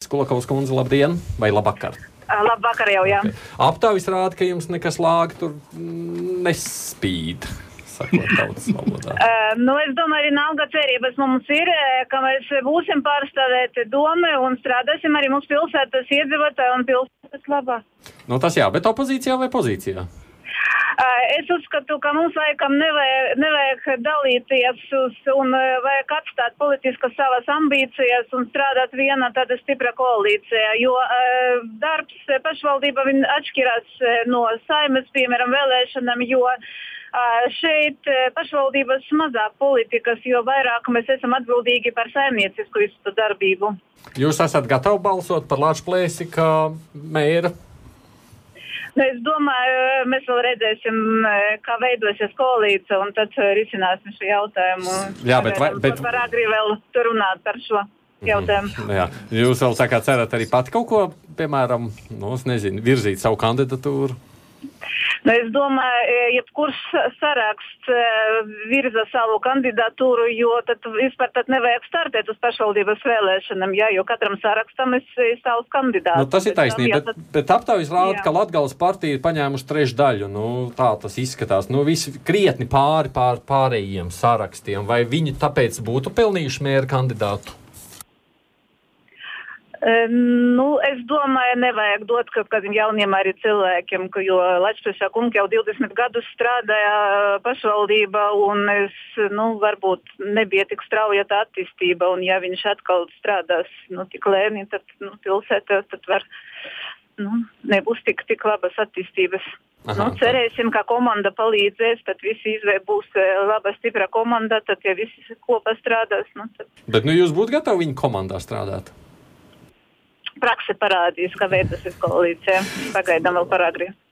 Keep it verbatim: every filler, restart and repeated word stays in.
Kulakovas kundze, labdien vai labvakar? Labvakar jau, jā. Okay. Aptaujas rāda, ka jums nekas lāga tur nespīd, sakot tautas valodā. Uh, nu, es domāju, arī nalga cerības mums ir, ka mēs būsim pārstāvēti doma un strādāsim arī mums pilsētas iedzīvotāji un pilsētas labā. Nu, tas jā, bet opozīcijā vai pozīcijā? Es uzskatu, ka mums laikam nevajag, nevajag dalīties uz, un vajag atstāt politiskas savas ambīcijas un strādāt viena tāda stipra koalīcija, jo uh, darbs pašvaldība atšķirās no Saimes, piemēram, vēlēšanām, jo uh, šeit pašvaldības mazāk politikas, jo vairāk mēs esam atbildīgi par saimniecisku visu darbību. Jūs esat gatavi balsot par Lāčplēsi kā mēra? Nu, es domāju, mēs vēl redzēsim, kā veidosies koalīcija, un tad risināsim šo jautājumu. Jā, bet, vai, bet... Par agri vēl runāt par šo jautājumu. Mm, jā. Jūs vēl sakāt, cerat arī pati kaut ko, piemēram, nu, es nezinu, virzīt savu kandidatūru? Nu, es domāju, jebkurš saraksts virza savu kandidatūru, jo tad vispār tad nevajag startēt uz pašvaldības vēlēšanām, jā, jo katram sarakstam ir savs kandidāts. Nu, tas ir taisnība, bet, bet aptaujas rāda, jā. Ka Latgales partija ir paņēmuši trešu daļu, nu, tā tas izskatās, nu, visi krietni pāri pār pārējiem sarakstiem, vai viņi tāpēc būtu pelnījuši mēra kandidātu? Nu, es domāju, nevajag dot kaut kādiem jauniem arī cilvēkiem, jo Lačplēsā kungs jau divdesmit gadus strādāja pašvaldībā, un es, nu, varbūt nebija tik strauja tā attīstība, un ja viņš atkal strādās, nu, tik lēni, tad, nu, pilsētā, tad var, nu, nebūs tik, tik labas attīstības. Aha, nu, cerēsim, ka komanda palīdzēs, tad visi izvēl būs laba, stipra komanda, tad, ja visi kopā strādās, nu, tad... Bet, nu, jūs būtu gatavi viņu komandā strādāt? Prakse parādīs, ka veidosies koalīcija. Pagaidām vēl par agri.